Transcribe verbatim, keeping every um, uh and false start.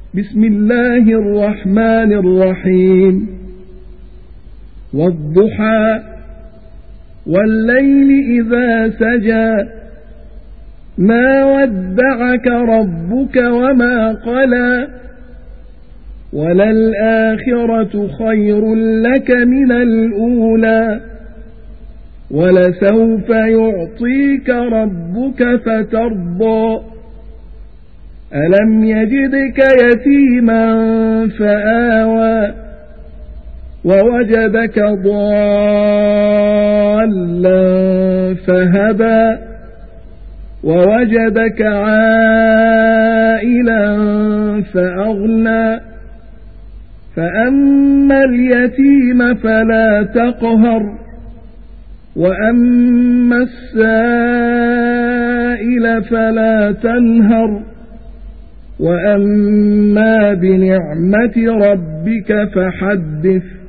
بسم الله الرحمن الرحيم والضحى والليل إذا سجى ما ودعك ربك وما قلى وللآخرة خير لك من الأولى ولسوف يعطيك ربك فترضى ألم يجدك يتيما فآوى ووجدك ضالا فهدى ووجدك عائلا فأغنى فأما اليتيم فلا تقهر وأما السائل فلا تنهر وأما بنعمة ربك فحدث